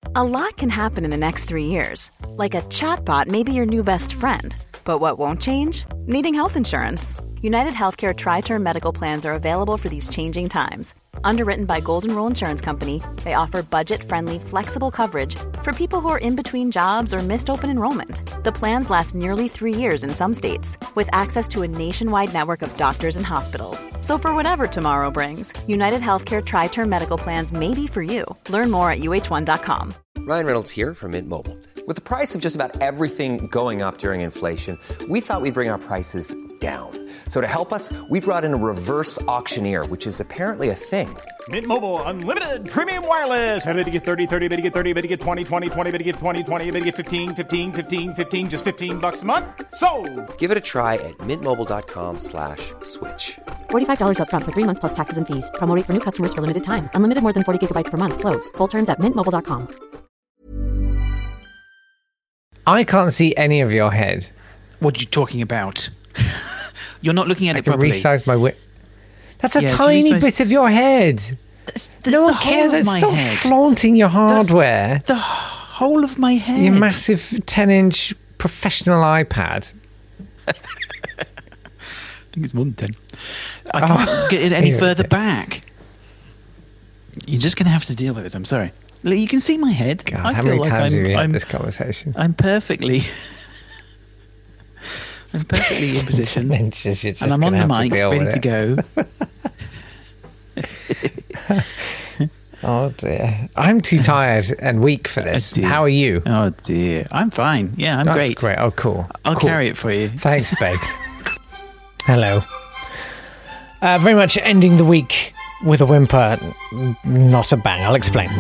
A lot can happen in the next 3 years. Like a chatbot may be your new best friend. But what won't change? Needing health insurance. United Healthcare Tri-Term Medical Plans are available for these changing times. Underwritten by Golden Rule Insurance Company, they offer budget-friendly, flexible coverage for people who are in between jobs or missed open enrollment. The plans last nearly 3 years in some states, with access to a nationwide network of doctors and hospitals. So for whatever tomorrow brings, United Healthcare Tri-Term Medical Plans may be for you. Learn more at uh1.com. Ryan Reynolds here from Mint Mobile. With the price of just about everything going up during inflation, we thought we'd bring our prices down. So to help us, we brought in a reverse auctioneer, which is apparently a thing. Mint Mobile Unlimited Premium Wireless. How to get 30, 30, bit to get 30, bit to get 20, 20, 20, bit to get 20, 20, bit to get 15, 15, 15, 15, just $15 a month? Sold! Give it a try at mintmobile.com/switch. $45 up front for 3 months plus taxes and fees. Promo rate for new customers for limited time. Unlimited more than 40 gigabytes per month. Slows full terms at mintmobile.com. I can't see any of your head. What are you talking about? You're not looking at I it can properly. resize my width. That's a Yeah, tiny resize- bit of your head. No one cares. Stop flaunting your hardware. The whole of my head. Your massive 10-inch professional iPad. I think it's more than 10. I can't get it any further back. You're just going to have to deal with it. I'm sorry. Look, you can see my head. God, I how feel many like times have you had I'm this conversation? I'm perfectly in position. Inches, you're just And I'm on gonna the have mic, deal ready with to go. Oh dear. I'm too tired and weak for this. dear. How are you? Oh dear. I'm fine. Yeah, I'm That's great. Oh, cool. I'll Cool. carry it for you. Thanks, babe. Hello. Very much ending the week with a whimper, not a bang. I'll explain.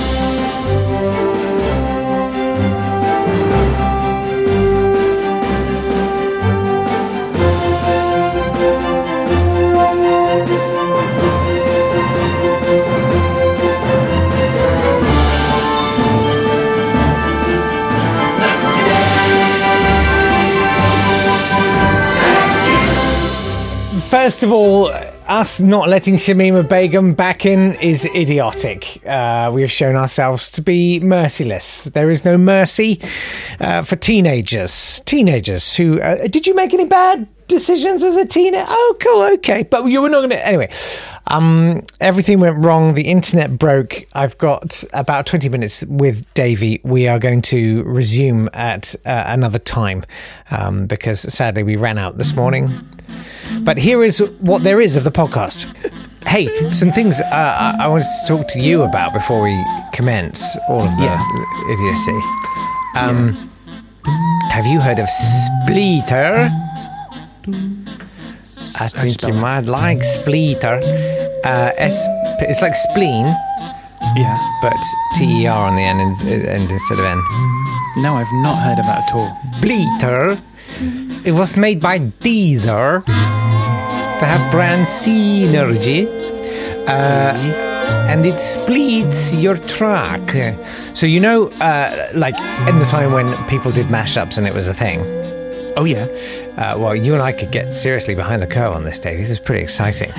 First of all, us not letting Shamima Begum back in is idiotic. We have shown ourselves to be merciless. There is no mercy for teenagers. Teenagers who... did you make any bad decisions as a teenager? Oh, cool, okay. But you were not going to... Anyway, everything went wrong. The internet broke. I've got about 20 minutes with Davey. We are going to resume at another time because sadly we ran out this morning. But here is what there is of the podcast. Hey, some things I wanted to talk to you about before we commence all of the idiocy. Have you heard of Spleeter? I think you might like Spleeter. It's like spleen, but TER on the end instead of N. No, I've not heard of that at all. Spleeter. It was made by Deezer to have brand synergy, and it splits your track. So you know, like in the time when people did mashups and it was a thing. Oh yeah. Well, you and I could get seriously behind the curve on this, Dave. This is pretty exciting.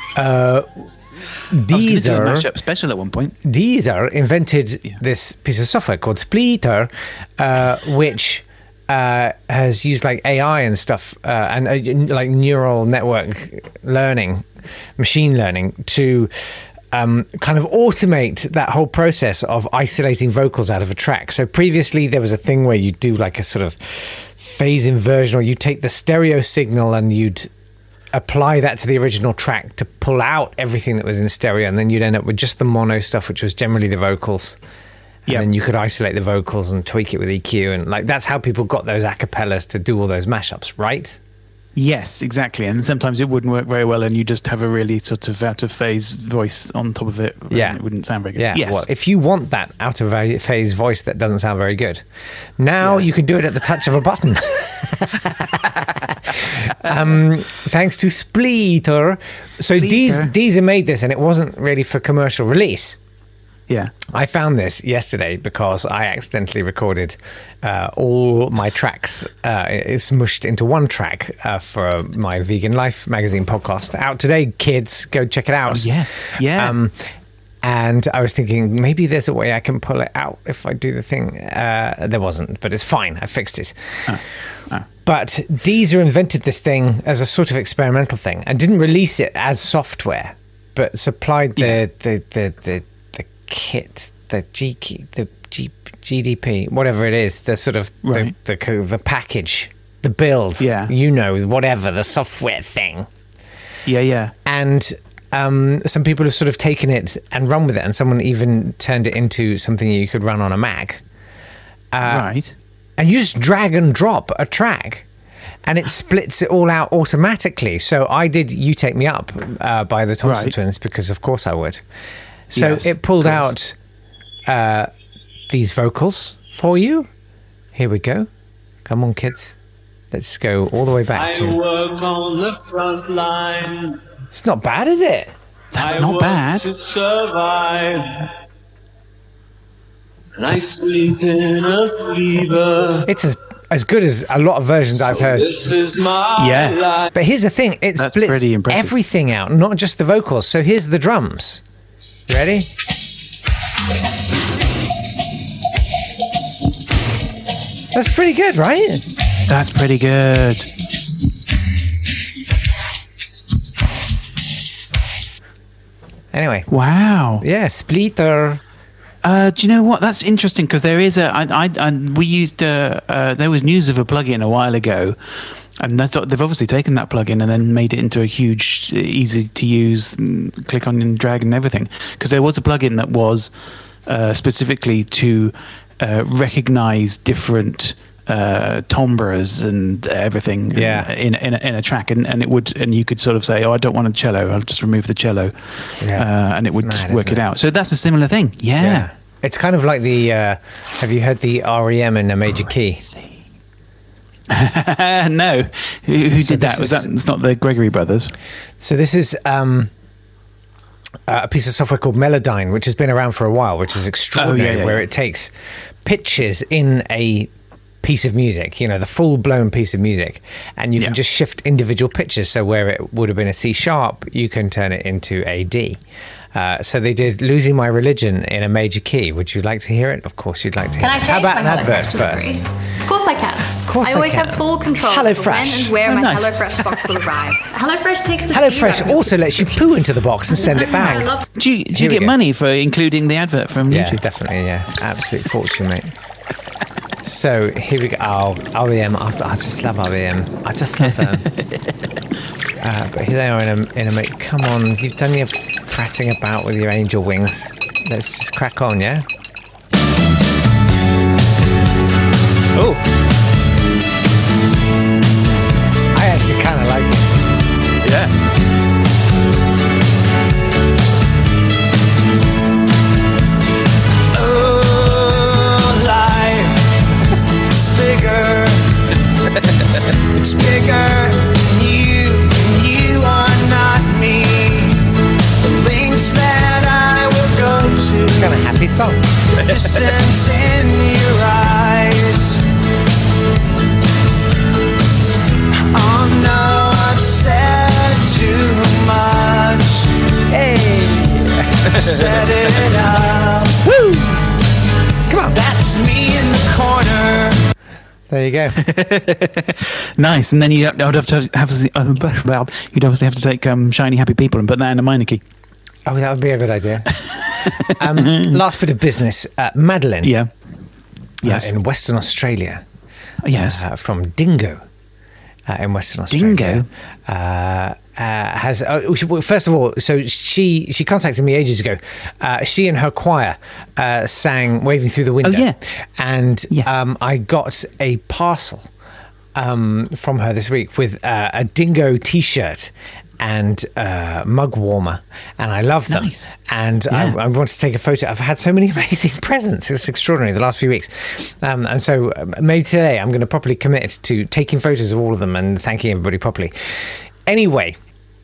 Deezer, a mashup special at one point. Deezer invented this piece of software called Spleeter, which has used like AI and stuff and like neural network learning, machine learning to kind of automate that whole process of isolating vocals out of a track. So previously there was a thing where you do like a sort of phase inversion, or you take the stereo signal and you'd apply that to the original track to pull out everything that was in stereo, and then you'd end up with just the mono stuff, which was generally the vocals. And then you could isolate the vocals and tweak it with EQ, and like that's how people got those acapellas to do all those mashups, right? Yes, exactly. And sometimes it wouldn't work very well, and you just have a really sort of out of phase voice on top of it. Yeah, it wouldn't sound very good. Yeah, yes. Well, if you want that out of phase voice that doesn't sound very good, now you can do it at the touch of a button. Thanks to Spleeter. So Deezer made this, and it wasn't really for commercial release. Yeah. I found this yesterday because I accidentally recorded all my tracks smushed into one track for my Vegan Life magazine podcast. Out today, kids. Go check it out. Oh, yeah. Yeah. And I was thinking, maybe there's a way I can pull it out if I do the thing. There wasn't, but it's fine. I fixed it. But Deezer invented this thing as a sort of experimental thing and didn't release it as software, but supplied the kit, the G key, the GDP, whatever it is, the sort of the package, the build, whatever, the software thing. Yeah. And some people have sort of taken it and run with it, and someone even turned it into something you could run on a Mac. Right. And you just drag and drop a track, and it splits it all out automatically. So I did You Take Me Up by the Thompson Twins, because of course I would. So it pulled out these vocals for you. Here we go. Come on, kids. Let's go all the way back to... I work on the front lines. It's not bad, is it? That's not bad. To survive. And I sleep in a fever. It's as good as a lot of versions I've heard. This is my life. But here's the thing. It splits everything out, not just the vocals. So here's the drums. Ready? That's pretty good, right? That's pretty good. Anyway. Wow. Yeah, splitter. Do you know what? That's interesting, because there is we used there was news of a plugin a while ago, and they've obviously taken that plugin and then made it into a huge, easy to use, click on and drag and everything. Because there was a plugin that was specifically to recognize different timbres and everything in a track, and it would, and you could sort of say, I don't want a cello, I'll just remove the cello, and it would work it out. So that's a similar thing. Yeah. It's kind of like the have you heard the REM in a major key? No. Who did that? It's not the Gregory brothers. So this is a piece of software called Melodyne, which has been around for a while, which is extraordinary, where it takes pitches in a piece of music, the full-blown piece of music, and you can just shift individual pitches. So where it would have been a C sharp, you can turn it into a D. So they did Losing My Religion in a major key. Would you like to hear it? Of course you'd like to hear it. Can I change How about my an advert delivery? first? Of course I can. Of course I always have full control over when and where my HelloFresh box will arrive. HelloFresh takes the HelloFresh also lets you poo into the box and send it back. Do you get money for including the advert from YouTube? Yeah, definitely, Absolute fortune, mate. So here we go. Oh, REM. I just love REM. I just love them. But here they are in a mate. Come on, you've done your prattling about with your angel wings. Let's just crack on, yeah? Oh. I actually kind of like it. Yeah. It's bigger than you are not me. The links that I will go to. It's kind of happy song. Distance in your eyes. Oh no, I've said too much. Hey, set it up. Woo! Come on. That's me in the corner. There you go. Nice. And then you'd obviously have to take Shiny Happy People and put that in a minor key. Oh, that would be a good idea. Last bit of business. Madeline. Yeah. Yes. In Western Australia. Yes. From Dingo. In Western Australia. Dingo? Has first of all, so she contacted me ages ago. She and her choir sang "Waving Through the Window." Oh yeah, and I got a parcel from her this week with a Dingo T-shirt and mug warmer, and I love them. Nice. And I want to take a photo. I've had so many amazing presents. It's extraordinary the last few weeks. And so maybe today I'm going to properly commit to taking photos of all of them and thanking everybody properly. Anyway,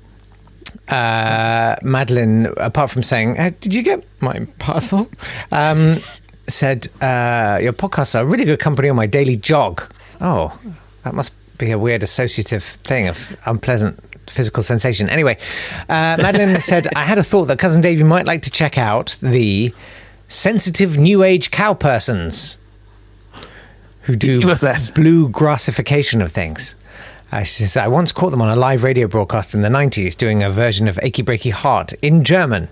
Madeline, apart from saying, did you get my parcel? Said, your podcasts are a really good company on my daily jog. Oh, that must be a weird associative thing of unpleasant physical sensation. Anyway, Madeline said, I had a thought that Cousin Davey might like to check out the sensitive New Age cow persons who do blue grassification of things. She says, I once caught them on a live radio broadcast in the 90s doing a version of Achy Breaky Heart in German.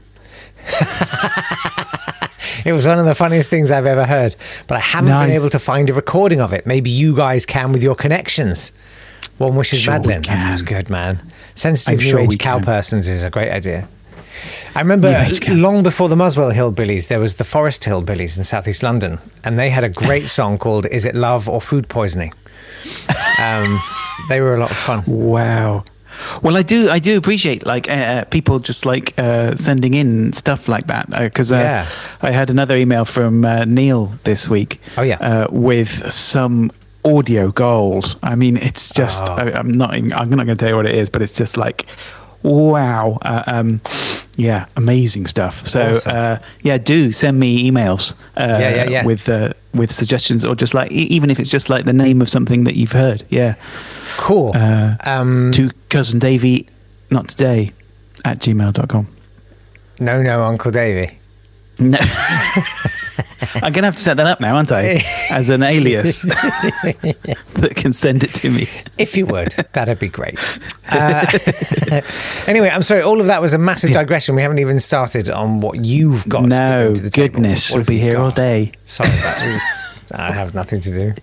It was one of the funniest things I've ever heard, but I haven't been able to find a recording of it. Maybe you guys can with your connections. One wishes, Madeline. That sounds good, man. Sensitive New Age cow persons is a great idea. I remember long before the Muswell Hillbillies, there was the Forest Hillbillies in Southeast London, and they had a great song called Is It Love or Food Poisoning? They were a lot of fun. Wow. Well, I do appreciate people just sending in stuff like that, because I had another email from Neil this week. Oh yeah, with some audio gold. I mean, it's just I'm not going to tell you what it is, but it's just like, wow. Amazing stuff. So awesome. Do send me emails with suggestions, or just like, even if it's just like the name of something that you've heard. Cool. To Cousin Davey, not today, @gmail.com. No, Uncle Davey. No. I'm going to have to set that up now, aren't I? As an alias that can send it to me. If you would, that'd be great. Anyway, I'm sorry, all of that was a massive digression. We haven't even started on what you've got to do to the goodness, table. We'll be here all day. Sorry, I have nothing to do.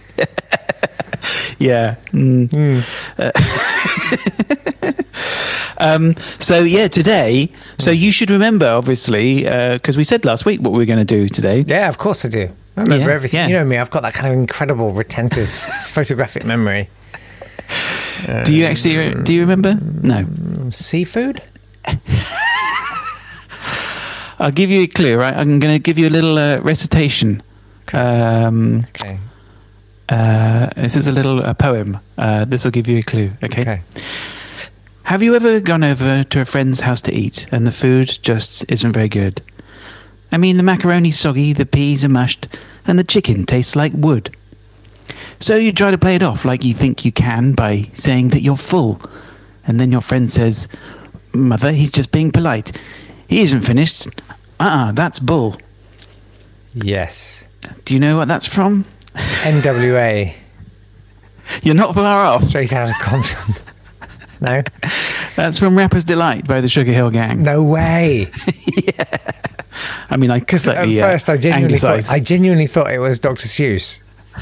Yeah. Today, so you should remember, obviously, because we said last week what we were going to do today. Yeah, of course I do. I remember everything. You know me, I've got that kind of incredible retentive photographic memory. Do you remember? No. Seafood? I'll give you a clue, right? I'm going to give you a little recitation. Okay. This is a little poem. This will give you a clue, okay? Have you ever gone over to a friend's house to eat and the food just isn't very good? I mean, the macaroni's soggy, the peas are mushed, and the chicken tastes like wood. So you try to play it off like you think you can by saying that you're full. And then your friend says, Mother, he's just being polite. He isn't finished. That's bull. Yes. Do you know what that's from? NWA. You're not far off. Straight out of Compton. No? That's from Rapper's Delight by the Sugar Hill Gang. No way. Yeah. I mean, because at first I genuinely thought it was Dr. Seuss.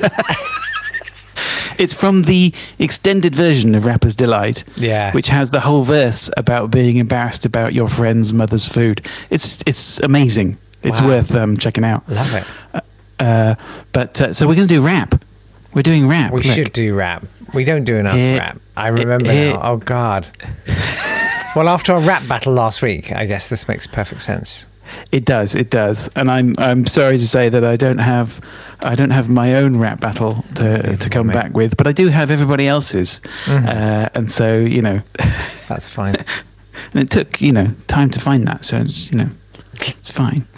It's from the extended version of Rapper's Delight, which has the whole verse about being embarrassed about your friend's mother's food. It's amazing. It's worth checking out. Love it. So we're going to do rap. We're doing rap. We should do rap. We don't do enough rap. I remember now. Oh, God. Well, after our rap battle last week, I guess this makes perfect sense. It does. And I'm sorry to say that I don't have my own rap battle to come back with, but I do have everybody else's. Mm-hmm. And so, that's fine. And it took, time to find that. So it's fine.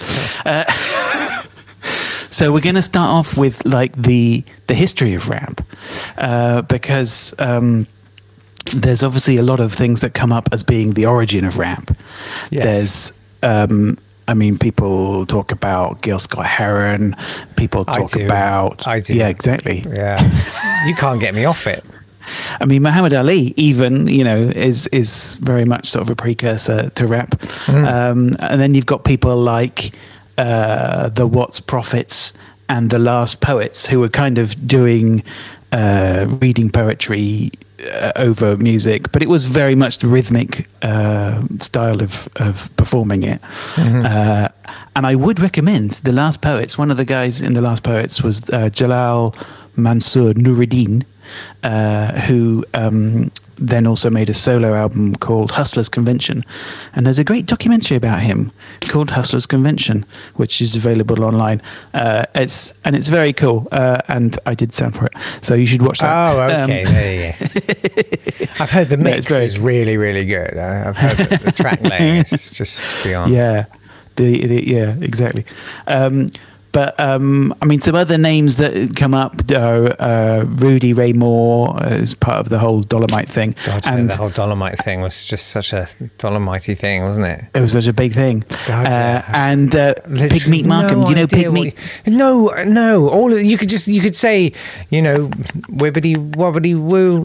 So we're going to start off with the history of rap, because there's obviously a lot of things that come up as being the origin of rap. Yes. There's, people talk about Gil Scott-Heron. People talk about... I do. Yeah, exactly. Yeah. You can't get me off it. I mean, Muhammad Ali, even, is very much sort of a precursor to rap. Mm. And then you've got people like the Watts Prophets and the Last Poets, who were kind of doing reading poetry over music, but it was very much the rhythmic style of performing it. Mm-hmm. And I would recommend The Last Poets. One of the guys in The Last Poets was Jalal Mansour Nuruddin, who then also made a solo album called Hustlers Convention. And there's a great documentary about him called Hustlers Convention, which is available online. It's very cool, and I did sound for it, so you should watch that. Oh, okay, there you go. I've heard the mix is really, really good. I've heard the track laying is just beyond. Yeah, yeah, exactly. But I mean, some other names that come up are Rudy Ray Moore as part of the whole Dolomite thing. God, and the whole Dolomite thing was just such a Dolomitey thing, wasn't it? It was such a big thing. God, yeah. And Pig Meat Markham. Do you know Pig Meat? No. All of, you could say, wibbity wobbity woo.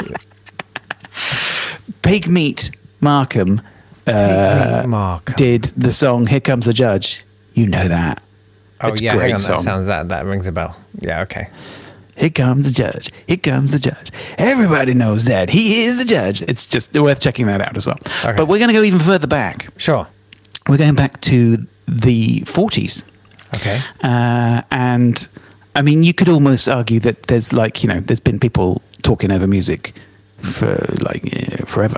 Pig Meat Markham did the song "Here Comes the Judge." You know that. Oh, it's yeah, a great hang on, song. that rings a bell. Yeah, okay. Here comes the judge. Here comes the judge. Everybody knows that he is the judge. It's just worth checking that out as well. Okay. But we're going to go even further back. Sure. We're going back to the 40s. Okay. And I mean, you could almost argue that there's there's been people talking over music for forever.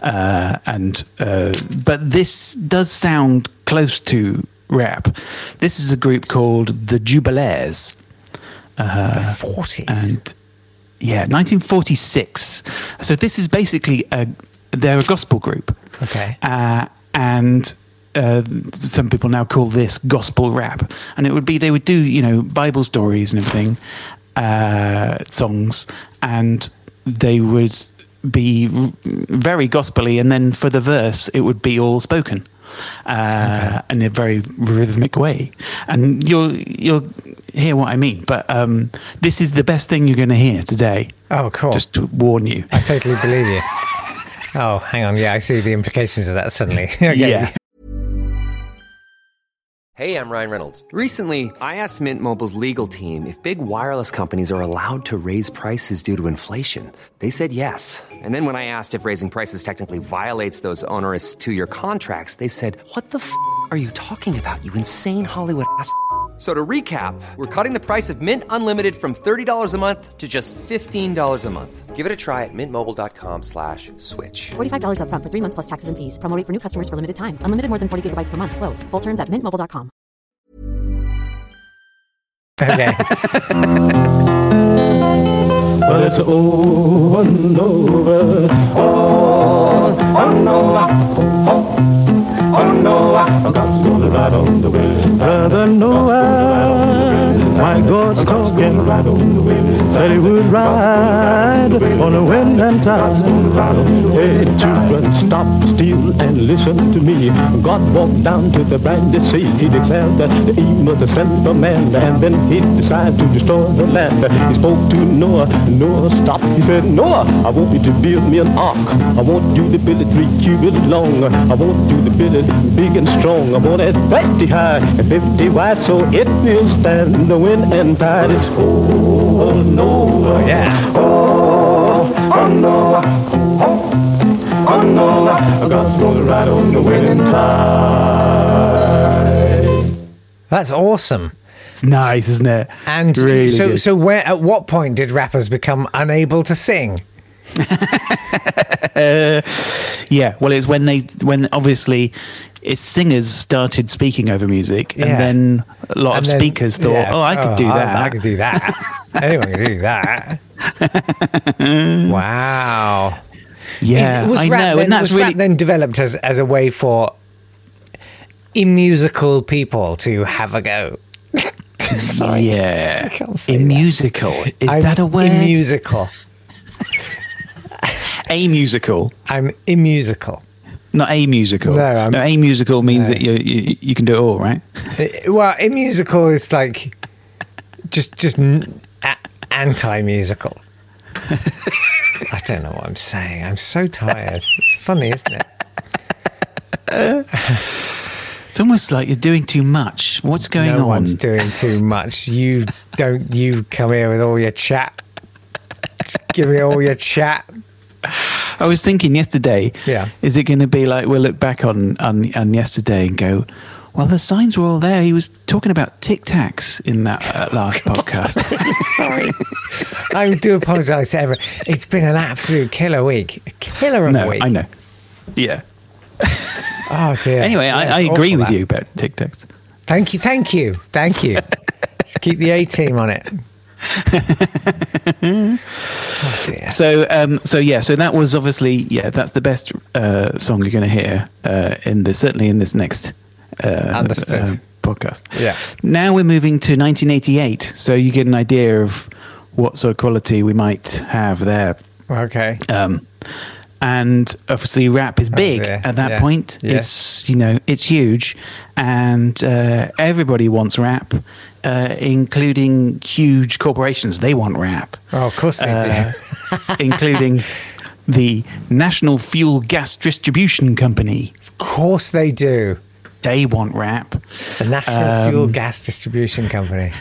But this does sound close to rap. This is a group called the Jubilaires. The 40s? And 1946. So this is basically they're a gospel group. Okay. And some people now call this gospel rap. And they would do, Bible stories and everything, songs, and they would be very gospel-y, and then for the verse, it would be all spoken. In a very rhythmic way, and you'll hear what I mean. But this is the best thing you're going to hear today. Oh, cool! Just to warn you, I totally believe you. Oh, hang on, yeah, I see the implications of that suddenly. Okay. Yeah. Hey, I'm Ryan Reynolds. Recently, I asked Mint Mobile's legal team if big wireless companies are allowed to raise prices due to inflation. They said yes. And then when I asked if raising prices technically violates those onerous 2-year contracts, they said, "What the f*** are you talking about, you insane Hollywood ass?" So to recap, we're cutting the price of Mint Unlimited from $30 a month to just $15 a month. Give it a try at mintmobile.com/switch. $45 up front for 3 months plus taxes and fees. Promo rate for new customers for limited time. Unlimited more than 40 gigabytes per month. Slows full terms at mintmobile.com. Okay. Well, it's over and over. Oh no, oh no, God's gonna ride on the wind. Brother Noah, my God's talking, ride on the wind. Said he would ride on the wind and tide. Hey, children, stop still and listen to me. God walked down to the brandy sea. He declared that the eve was the son of man, and then he decided to destroy the land. He spoke to Noah. Noah stopped. He said, "Noah, I want you to build me an ark. I want you to build it 3 cubits long. I want you to build it big and strong. I want it 30 high and 50 wide, so it will stand the wind and tide." It's oh Noah, Oh, yeah. oh Noah, oh Noah, God's gonna ride on the wind and tide. That's awesome. It's nice, isn't it? And really good. so where at what point did rappers become unable to sing? Yeah, well, it's when obviously singers started speaking over music, and then a lot of speakers thought, I could do that. I could do that. Anyone can do that. Wow. Yeah, I know, and that's was really rap then developed as a way for immusical people to have a go. Sorry. Yeah, I can't say immusical. Is I'm that a word? Immusical. Amusical. I'm immusical. Not a musical. No, a musical means that you can do it all, right? Well, immusical is like just anti-musical. I don't know what I'm saying. I'm so tired. It's funny, isn't it? It's almost like you're doing too much. What's going on? No one's doing too much. You come here with all your chat. Just give me all your chat. I was thinking yesterday, Yeah. is it going to be like we'll look back on yesterday and go, well, the signs were all there. He was talking about Tic Tacs in that last podcast. Sorry. I do apologise to everyone. It's been an absolute killer week. A killer of a week. I know. Yeah. Oh, dear. Anyway, I agree with you about Tic Tacs. Thank you. Just keep the A-team on it. Oh, dear. So that was obviously, that's the best song you're going to hear certainly in this next Understood. podcast. Yeah. Now we're moving to 1988, so you get an idea of what sort of quality we might have there. Okay. And obviously rap is big at that point. Yeah. It's huge, and everybody wants rap, including huge corporations. They want rap. Oh, of course they do. Including the National Fuel Gas Distribution Company. Of course they do. They want rap. The National Fuel Gas Distribution Company.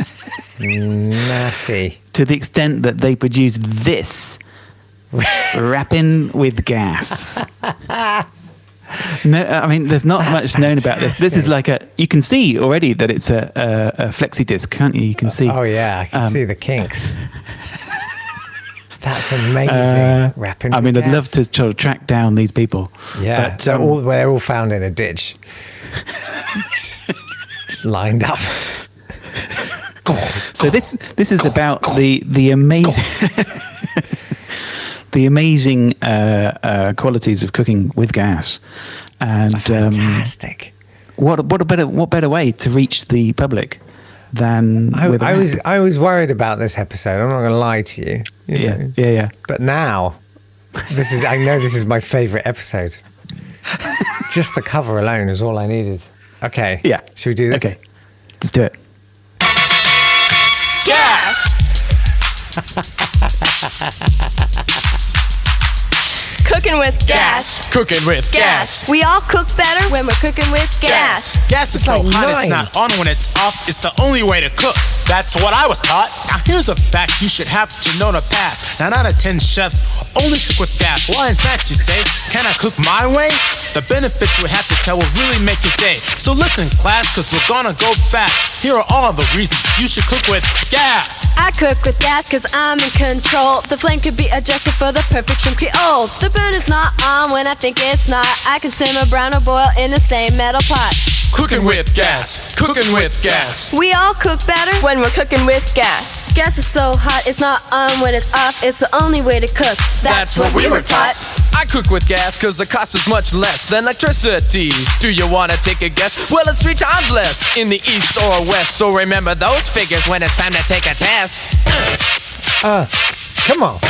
Nasty. To the extent that they produce this. Rapping with gas. No, I mean, there's not much known about this. This is like you can see already that it's a flexi disc, can't you? You can see. Oh yeah, I can see the kinks. That's amazing. Rapping. I mean, with I'd love gas. to try to track down these people. Yeah, but they're all found in a ditch, lined up. So this is about the amazing. The amazing qualities of cooking with gas, and fantastic. What better way to reach the public than with rap? I was worried about this episode. I'm not going to lie to you. Yeah. But now, I know this is my favourite episode. Just the cover alone is all I needed. Okay. Yeah. Should we do this? Okay. Let's do it. Gas! Cooking with gas. Cooking with gas. We all cook better when we're cooking with gas. Gas is so like hot 9. it's not on when it's off. It's the only way to cook. That's what I was taught. Now here's a fact you should have to know to pass. 9 out of 10 chefs only cook with gas. Why is that, you say? Can I cook my way? The benefits we have to tell will really make your day. So listen, class, cause we're gonna go fast. Here are all the reasons you should cook with gas. I cook with gas cause I'm in control. The flame could be adjusted for the perfect shrimp Creole. The burn is not on when I think it's not. I can simmer, brown, or boil in the same metal pot. Cooking with gas. Cooking with gas. We all cook better when we're cooking with gas. Gas is so hot, it's not on when it's off. It's the only way to cook. That's what we were taught. I cook with gas cause the cost is much less than electricity. Do you wanna take a guess? Well, it's 3 times less in the east or west. So remember those figures when it's time to take a test. Come on.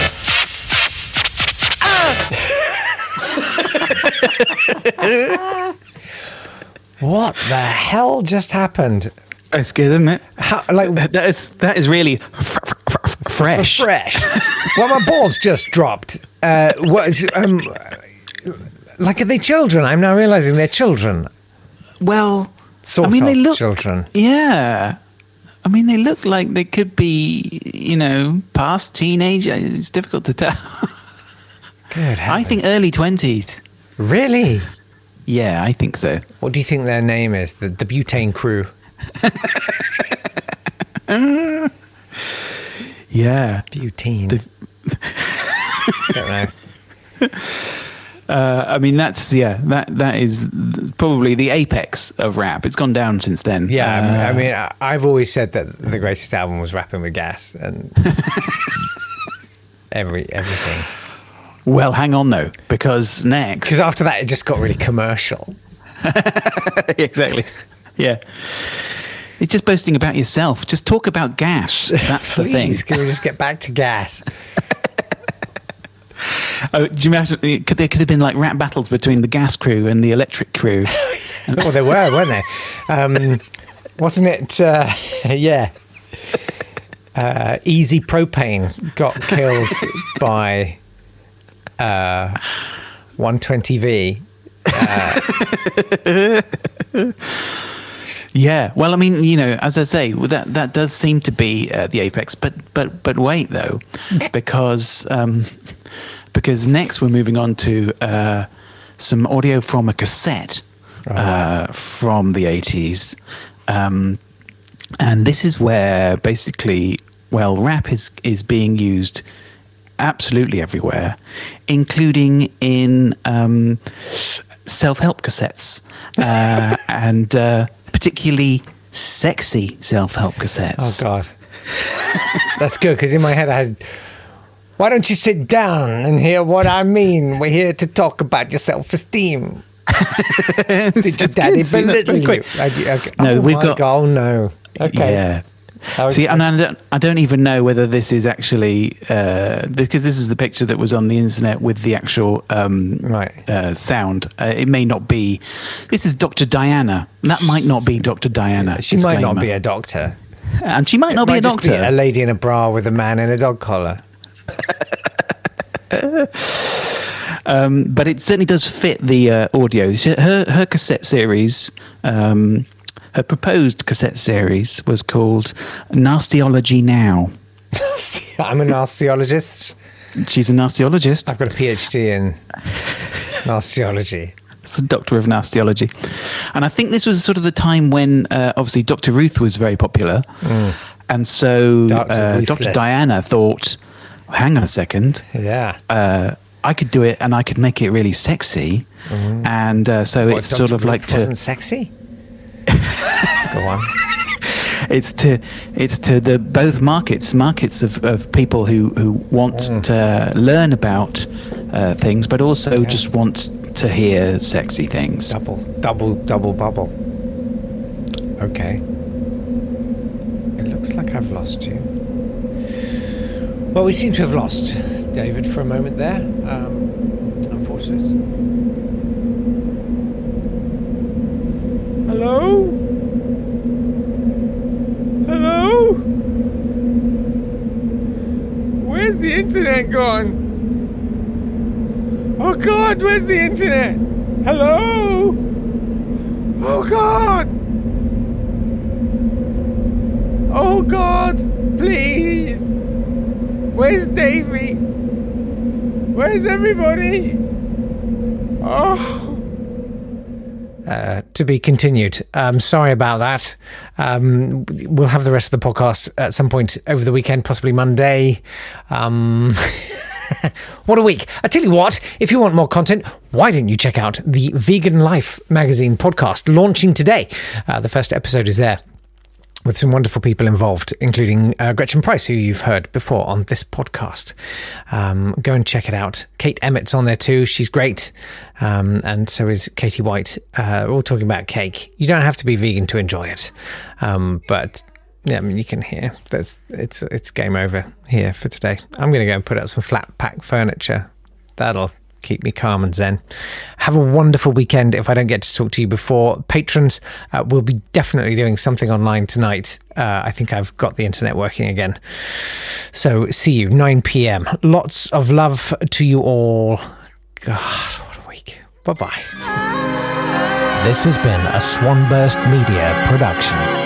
What the hell just happened? It's good, isn't it? That is really fresh. Fresh. Well, my balls just dropped. What is, like, are they children? I'm now realizing they're children. Well, They look children. Yeah. I mean, they look like they could be, past teenage. It's difficult to tell. Good heavens. I think early 20s. Really? Yeah, I think so. What do you think their name is? The Butane Crew? Yeah. Butane. Don't know. I mean, that is probably the apex of rap. It's gone down since then. Yeah, I mean, I've always said that the greatest album was Rapping with Gas, and everything. Well, hang on though, because after that it just got really commercial. Exactly. Yeah. It's just boasting about yourself. Just talk about gas. That's the thing. Please, can we just get back to gas? Oh, do you imagine there could have been like rap battles between the gas crew and the electric crew? Well, there were, weren't there? Wasn't it? Yeah. Easy Propane got killed by 120V. Yeah. Well, I mean, as I say, that does seem to be the apex. But wait though, because next we're moving on to some audio from a cassette from the 80s, and this is where basically, rap is being used absolutely everywhere, including in self-help cassettes and particularly sexy self-help cassettes. Oh God, that's good, because in my head I had, why don't you sit down and hear what I mean? We're here to talk about your self-esteem. Did your daddy belittle you? No, we've got. Oh no. Okay. Yeah. See, and I don't even know whether this is actually because this is the picture that was on the internet with the actual sound. It may not be. This is Dr. Diana. That might not be Dr. Diana. She might not be a doctor, and she might not be a doctor. Just be a lady in a bra with a man in a dog collar. But it certainly does fit the audio. Her cassette series. Her proposed cassette series was called Nastyology Now. I'm a nastyologist. She's a nastyologist. I've got a PhD in nastyology. It's a doctor of nastyology. And I think this was sort of the time when, obviously, Dr. Ruth was very popular. And so Dr. Diana thought, hang on a second. Yeah. I could do it and I could make it really sexy. And so it's Dr. sort of Ruth like to... wasn't sexy? Go on. It's to the both markets of people who want to learn about things, but also just want to hear sexy things. Double bubble. Okay. It looks like I've lost you. Well, we seem to have lost David for a moment there. Unfortunately. Hello? Where's the internet gone? Oh God, where's the internet? Hello? Oh God! Oh God, please! Where's Davey? Where's everybody? Oh... to be continued. Sorry about that. We'll have the rest of the podcast at some point over the weekend, possibly Monday. What a week. I tell you what, if you want more content, why don't you check out the Vegan Life magazine podcast launching today? The first episode is there, with some wonderful people involved, including Gretchen Price, who you've heard before on this podcast. Go and check it out. Kate Emmett's on there too. She's great. And so is Katie White. We're all talking about cake. You don't have to be vegan to enjoy it. But yeah, I mean, you can hear it's game over here for today. I'm going to go and put up some flat pack furniture. That'll keep me calm and zen. Have a wonderful weekend if I don't get to talk to you before. Patrons will be definitely doing something online tonight. I think I've got the internet working again. So see you, 9 p.m. Lots of love to you all. God, what a week. Bye-bye. This has been a Swanburst Media production.